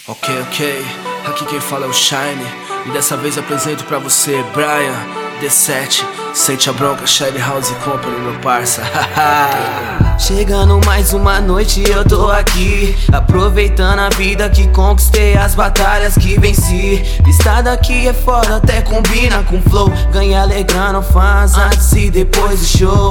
Ok, aqui quem fala é o Shine. E dessa vez apresento pra você Brian D7. Sente a bronca, Shine House Company, meu parça. Chegando mais uma noite, eu tô aqui, aproveitando a vida que conquistei, as batalhas que venci. Lista daqui é foda, até combina com flow. Ganha alegrando fãs antes e depois do show.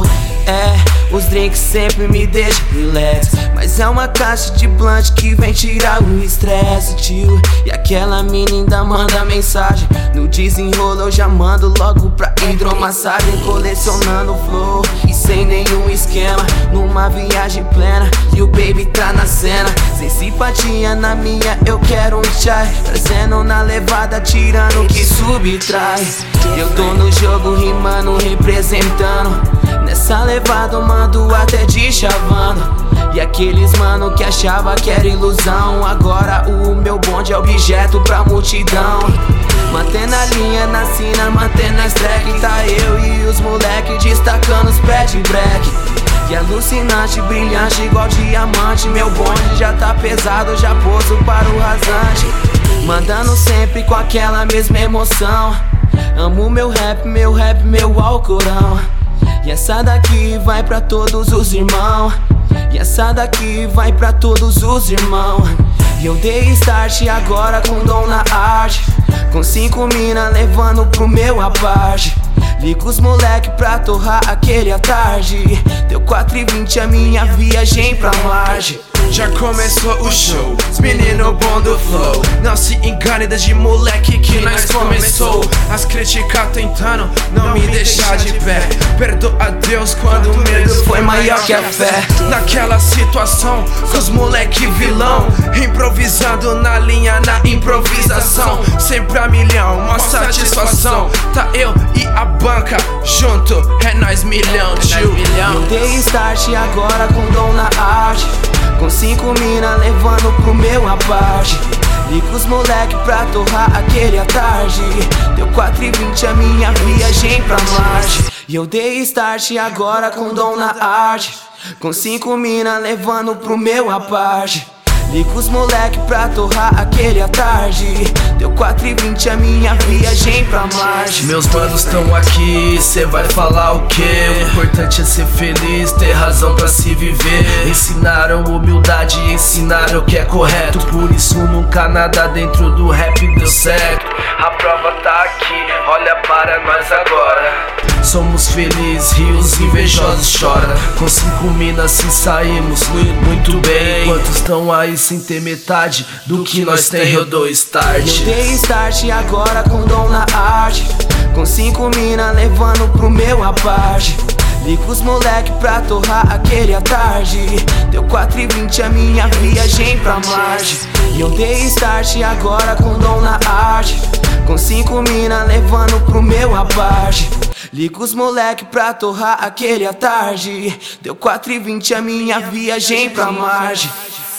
Os drinks sempre me deixam relax, mas é uma caixa de blunt que vem tirar o estresse, tio. E aquela mina ainda manda mensagem, no desenrolo eu já mando logo pra hidromassagem. Colecionando flow e sem nenhum esquema, numa viagem plena e o baby tá na cena. Sem simpatia na minha, eu quero um chai, trazendo na levada, tirando o que subtrai. Eu tô no jogo rimando, representando. Nessa levada eu mando até de chavando. E aqueles mano que achava que era ilusão, agora o meu bonde é objeto pra multidão. Mantendo a linha na cena, mantendo as track, tá eu e os moleque destacando os pés de break. E alucinante, brilhante, igual diamante, meu bonde já tá pesado, já pouso para o rasante. Mandando sempre com aquela mesma emoção. Amo meu rap, meu Alcorão. E essa daqui vai pra todos os irmãos. E essa daqui vai pra todos os irmãos. E eu dei start agora com dom na arte, com 5 mina levando pro meu aparte. Liga os moleque pra torrar aquele à tarde. Deu 4h20 a minha viagem pra Marte. Já começou o show, os menino bom do flow. Não se engane, desde moleque que nós começou. As críticas tentando não me deixar de pé. Perdoa a Deus quando o medo foi maior que a fé. Naquela situação, com os moleque vilão, improvisando na linha, na improvisação. Sempre a milhão, uma satisfação. Tá eu e a banca junto, é nós milhão, tio. Eu dei start agora com dom na arte, com 5 mina levando pro meu aparte. Liga os moleque pra torrar aquele à tarde. Deu 4h20 a minha viagem pra Marte. E eu dei start agora com dom na arte, com 5 mina levando pro meu aparte. Liga os moleque pra torrar aquele à tarde. Deu 4h20 a minha viagem pra Marte. Meus manos tão aqui, cê vai falar o quê? O importante é ser feliz, ter razão pra se viver. Ensinaram humildade, ensinaram o que é correto. Por isso nunca nada dentro do rap deu certo. A prova tá aqui, olha para nós agora. Somos felizes, rios invejosos choram. Com 5 minas se saímos muito bem. Quantos estão aí sem ter metade do que nós tem? Eu dou start. Eu dei start agora com dom na arte, com 5 mina levando pro meu aparte. Liga os moleque pra torrar aquele à tarde. Deu 4h20 a minha viagem pra Marte. E eu dei start agora com dom na arte, com 5 mina levando pro meu aparte. Liga os moleque pra torrar aquele à tarde. Deu 4h20 a minha viagem pra Marte.